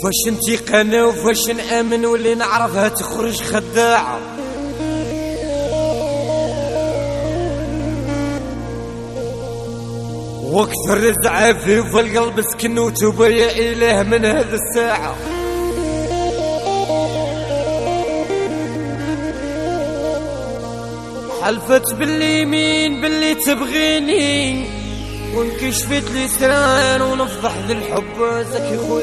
وفاش نتيق انا وفاش نامن واللي نعرفها تخرج خداعه. واكثر الزعافي والقلب سكن وتوبه يا اله من هذه الساعه. حلفت باليمين باللي تبغيني وانكشفت لي سران ونفضح ذي الحب زكي خوي.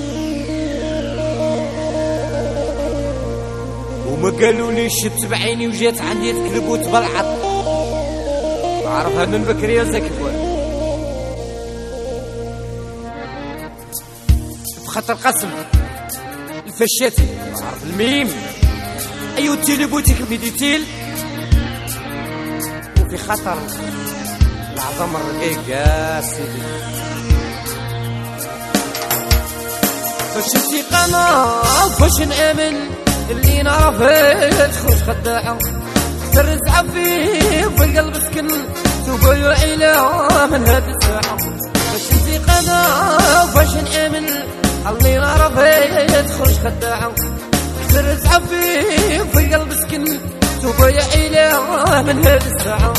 وما قالوا لي شفت بعيني وجات عندي تكذب وتبلعط. عرفها من بكري يا زكي خوي بخطر قسم الفشاتي. عرف الميم ايو تيلي بوتيك ميديتيل وفي خطر العظم الرقيق يا سيدي. فاش نتيقنا فاش نامن اللي نعرفه تخرج خداعه. سر زعفي في القلب سكن توبه يا اله من هذه الساعه. فاش نتيقنا فاش نامن اللي نعرفه تخرج خداعه. سر زعفي في القلب سكن توبه يا اله من هذه الساعه.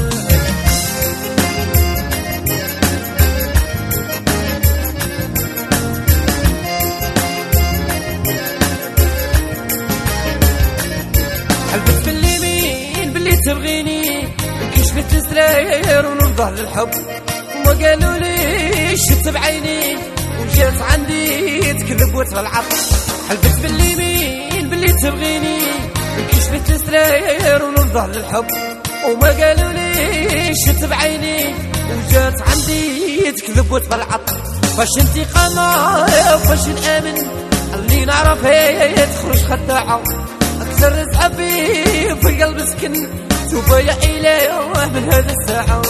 حلفت باليمين باللي تبغيني كشفت السراير ونفضح للحب. وما قالوا لي شفت بعيني وجات عندي تكذب وتبلعط. حلفت باليمين باللي تبغيني كشفت السراير ونفضح للحب. وما قالوا لي شفت بعيني وجات عندي تكذب وتبلعط. فاش انتقامة فاش نامن اللي نعرفه تخرج خداعه. اكثر زعفي في القلب سكن توبه يا اله من هذه الساعه.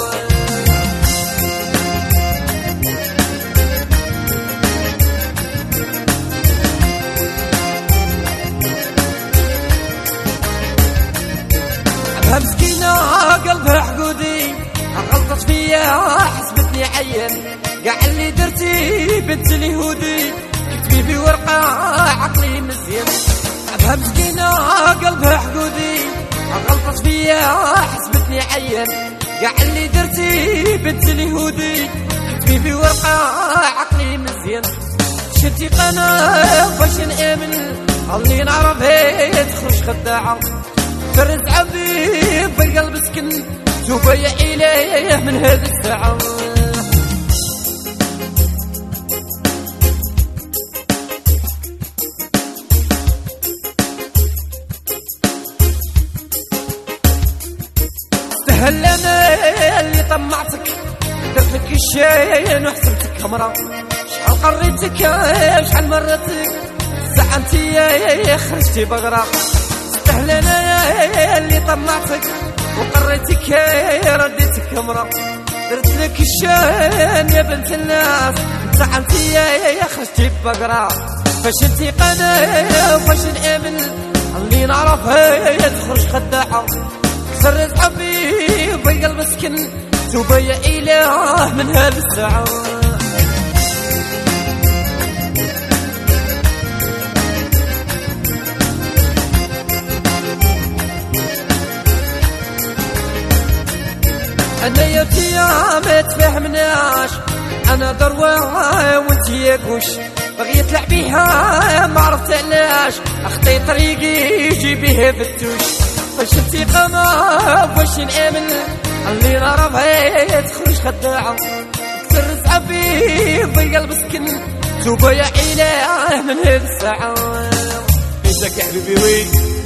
ابها مسكينه قلبها حقودي غلطت فيا حسبتني عين. قاع اللي درتي بنت اليهودي كتبي في ورقه عقلي مزيان. ابها مسكينه قلبها حقودي غلطت فيا حسبتني عين. قاع اللي درتي بنت اليهودي كتبي في ورقه عقلي مزيان. شتي قنا فاش نامن اللي نعرفه تخرج خداعه. فرز عبي في القلب سكن توبه يا اله من هذه الساعه. هل انا اللي طمعتك درت لك الشين وحسبتك كمرة. شحال قريتك شحال مرتك زعمتي يا خرجتي بقرة. هل انا اللي طمعتك وقريتك رديتك كمرة. درت لك الشين يا بنت الناس زعمتي يا خرجتي بقرة. فاش انتقانا فاش نامن اللي نعرفها تخرج خداعه. سر زعفي في القلب سكن توبه يا اله من هذه الساعه. انا يا تيا ما تفهمناش. انا دروه وانت يا قوش بغيت تلعبيها ما عرفت علاش. اخطي طريقي جيبيه بالتوش. فاش انتقامة فاش نامن اللي نعرفها تخرج خداعه. كثر زعفي في القلب سكن توبه يا اله من هذه الساعه. فيسك يا حبيبي وين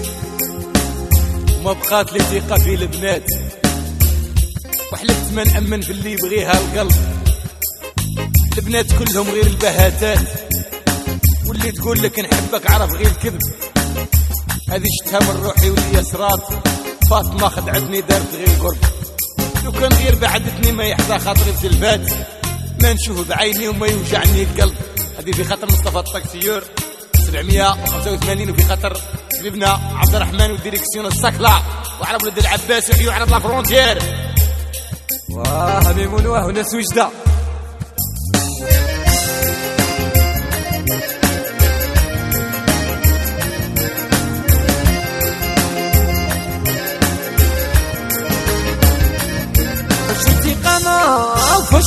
وما بقات لي ثقه في البنات. وحلفت ما نامن في اللي يبغيها القلب. البنات كلهم غير البهاتات واللي تقول لك نحبك عرف غير الكذب. هذه شتها من روحي واليسرات. فاطمه خدعتني دارت غير القرب. لو كان غير بعدتني ما يحظى خاطري بزلفات. ما نشوف بعيني وما يوجعني القلب. هذه في خاطر مصطفى الطاكسيور 785 وفي خاطر حبيبنا عبد الرحمن وديريكسيون السكلة وعلى ولد العباس وحيو على لا فرونتير. واه ميمون واه وناس وجده.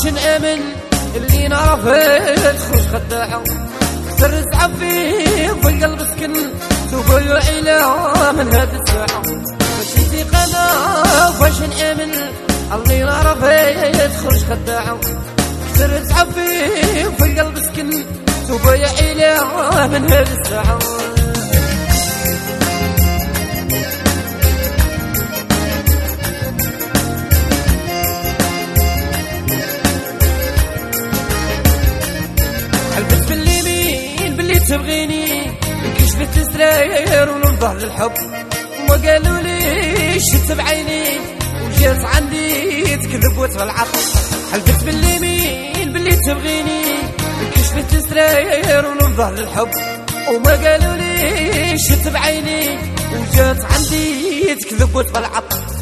نآمن اللي نعرفها تخرج خداعة ترزع فيه في القلب سكن ذوبو عيلة من هاد الساعة باش نثيق انا باش نآمن اللي نعرفها تخرج خداعة ترزع فيه في القلب سكن ذوبو عيلة من هاد الساعة حلفت باليمين باللي تبغيني كشفت السراير وننظر للحب وما قالوا لي شفت بعيني وجات عندي تكذب وتغلعط حلفت باليمين باللي تبغيني كشفت السراير وننظر للحب وما قالوا لي شفت بعيني وجات عندي تكذب وتغلعط